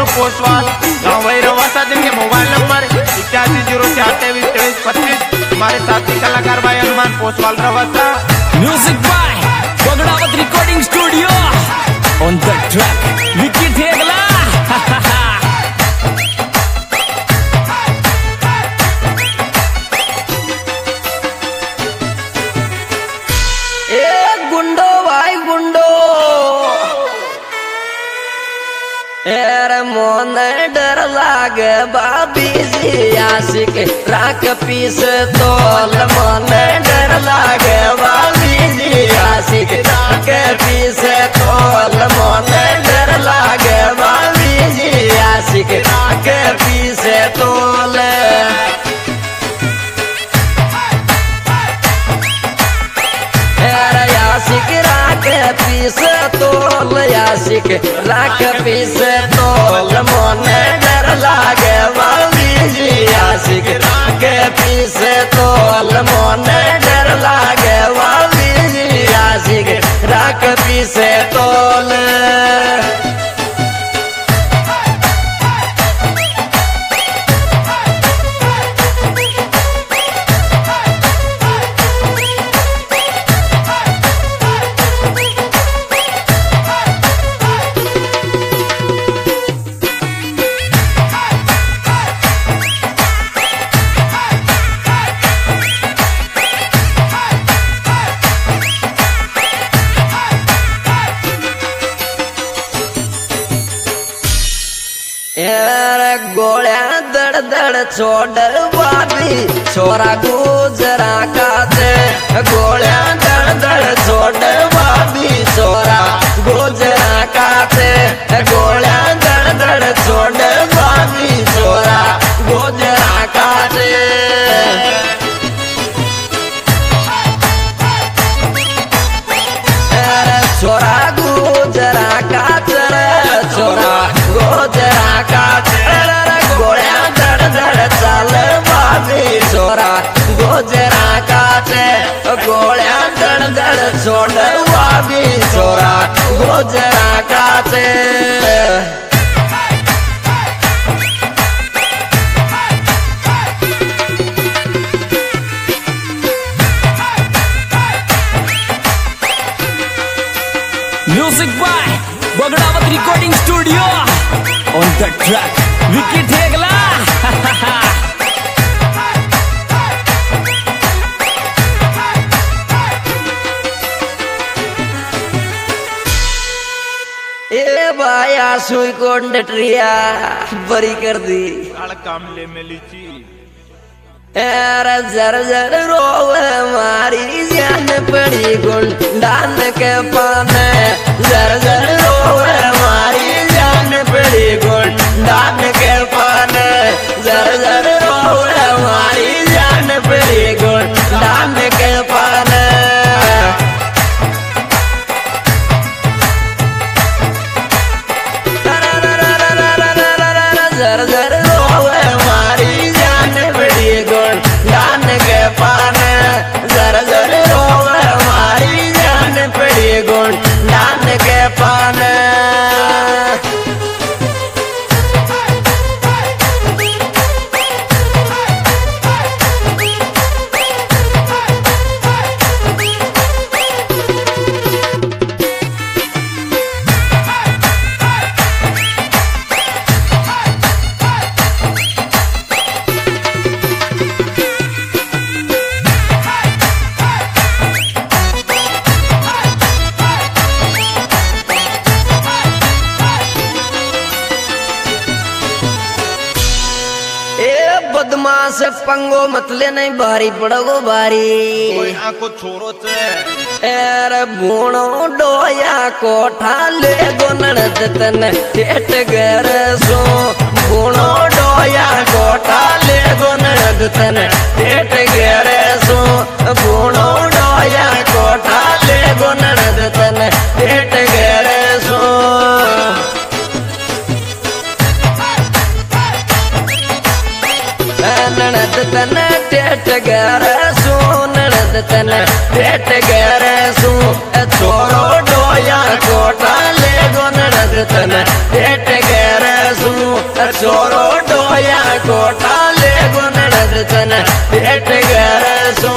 Group Postwal गाँव वैरवासा जिनके mobile number 8106232325। हमारे साथी कलाकार भाई Hanuman Postwal Rawasa. Music by Bagdawat recording studio on the track Vicky Thegla. गुंडो भाई गुंडो एर मोन डर लागे बाबी जी आशिक राख पीस तोल मोन डर लागे बाबी जी आशिक राख पीस तोल मोन डर लागे बाबी जी आशिक राख पीस तोल। यासिक राख पीस तोल यासिक राख पीस तोल मोने डर लागे बाबी जी यासिक राख पीस तोल मोने डर लागे बाबी जी यासिक राख पीस तोल। गोळ्या दड़ दड़ छोड़ बाबी छोरा गुजरा काते गोळ्या दड़ दड़ छोड़ बाबी छोरा गुजरा काते गोळ्या दड़ दड़ छोड़ बाबी छोरा गुजरा काते। छोरा गुजरा कातर छोरा गुजरा कातर गोळ्या दड़ दड़ चाल बाबी छोरा गुजरा काते गोळ्या दड़ दड़ छोड़ बाबी छोरा गुजरा काते। Music by Bagdawat recording studio on the track Vicky Thegla. ए बाया सुई कोंड ट्रिया बरी कर दी काम ले मिली ची एर जर जर रोवे मारी जान पड़ी गुंडान के पाने जर जर रोवे मारी जान पड़ी गुंडान के पाने जर जर रोवे मारी जान पड़ी गुंडान के पाने। जर जर रोवे मारी जान पड़ी गुंडान के पाने जर जर रोवे मारी जान पड़ी गुंडान के पाने। बदमाश पंगो मतले नहीं भारी पड़ोगो भारी आंखो छोरो छे एर भूणो डोया कोठा ले गोनड़त तन टेट घर सो भूणो डोया कोठा ले गोनड़त तन टेट घर सो भूणो डोया कोठा ले गोनड़त तन टेट घर सो। ननद तन टेट घर सो ननद तन टेट घर सो छोरो डोया कोठा ले गो ननद तन टेट घर सो। छोरो डोया कोटा ले गुन पेट घर सो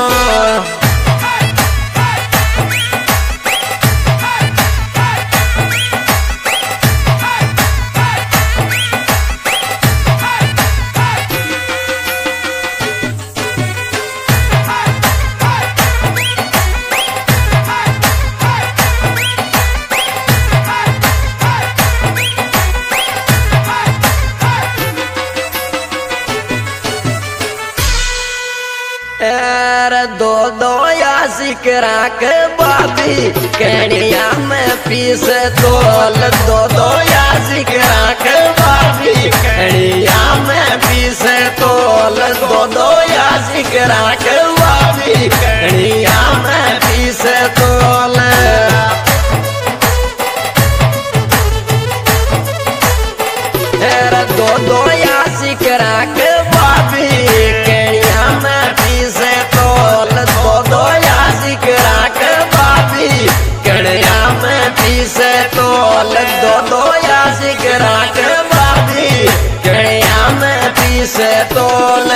दो दो या सिकरा के बाबी कनिया में पीस तोल दो दो या सिकरा के बाबी कनिया में पीस तोल दो दो या सिकरा के बाबी कनिया में पीस तोल दो दो या सिकरा के बाबी कनिया में पीस तोल दो दो या सिकरा के बाबी कनिया में पीस तोल दो दो या सिकरा के बाबी कनिया में पीस तोल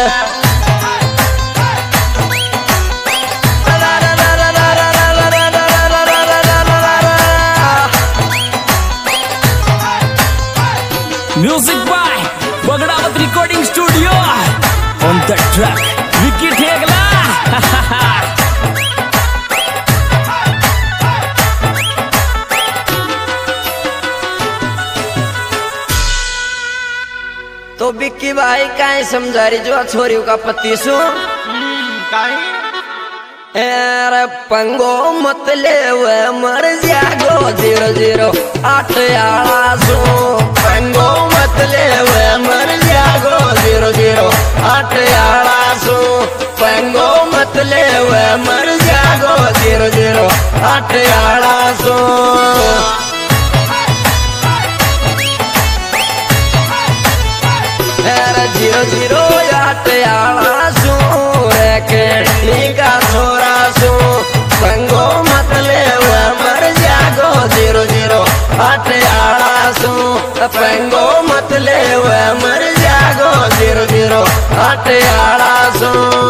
music by Bagdawat recording studio on the track Vicky Thegla. तो बिक्की भाई काहे समझा रही जो छोरियों का पति सु अरे पंगो मत ले वे मर जागो 008 आला सो पंगो मत ले वे मर जागो 008 आला सो पंगो मत ले वे मर जागो 008 आला सो अरे 008 आला सो के नीका छोरा सो पंगो मत ले मर जागो 008 आला सो पंगो मत ले मर जागो 008 आला सो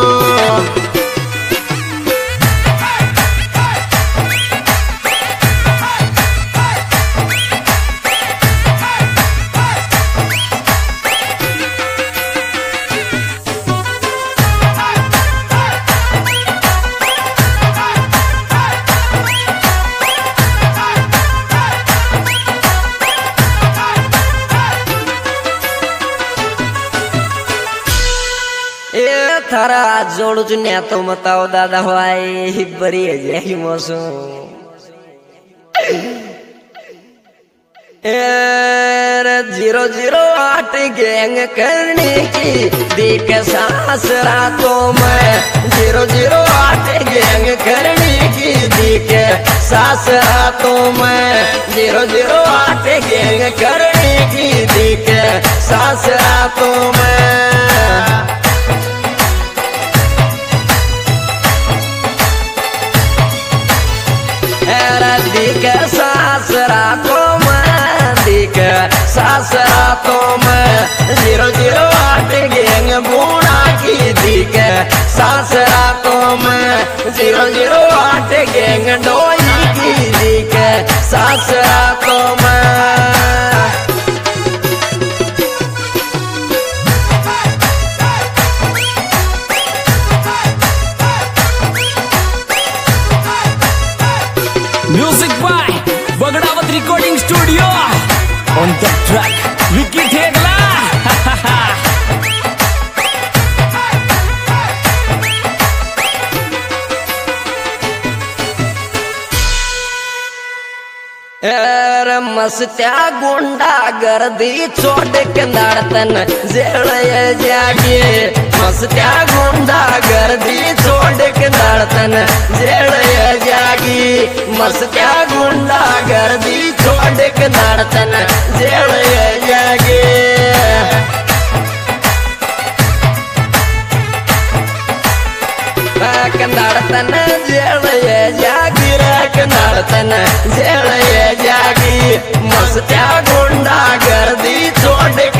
थारा जोड़ू चुनिया तो बताओ दादा भाई बड़ी है जी मौसम 008 गैंग करने की देख सास रातों में 008 गैंग करने की देख सास रातों में 008 गैंग करने की देख सास रातों में दिख सासरा को मैं दिख सासरा तो मैं 008 गैंग बूढ़ा की दिख सासरा तो मैं 008 गैंग डोई की दिख सासरा तो मैं music by Bagdawat recording studio on the track Vicky Thegla. मस्त्या गुंडा गर्दी छोड़ के नाड़तन जेल जागे मस्त्या गुंडा गर्दी छोड़ के नाड़तन जेल जागी मस्त्या गुंडा गर्दी छोड़ के नाड़तन जेल जागे कंदाड़तन जेल जागी रे कंदाड़तन जेल जागी मस्त्या गुंडा गर्दी छोड़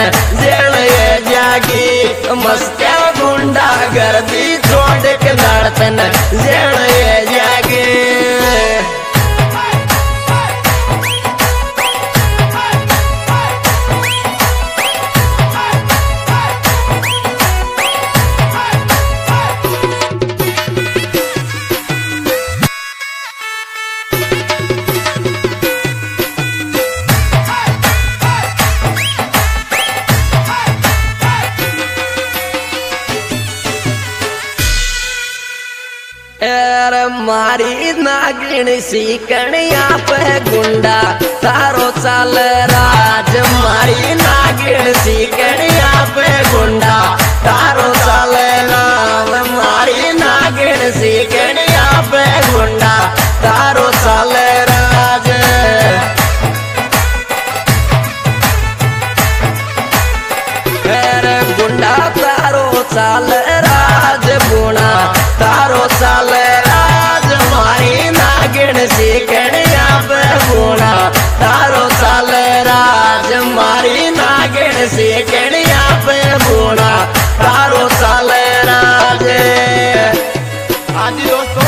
जेल ये जागी मस्त्या गुंडा गर्दी छोड़ के लड़तन जेल ये जागी मारी नागिन सी कणिया पे गुंडा तारो चाल राज मारी नागिन सी कणिया पे गुंडा तारो चाल राज मारी नागिन सी कणिया पे गुंडा तारो चाल राज गुंडा तारो चाल राज गुणा तारो चाल सी कणिया पे गुणा तारो चाल राज मारी नागिन सी कणिया पे गुणा तारो चाल राज। हाँ जी दोस्तों,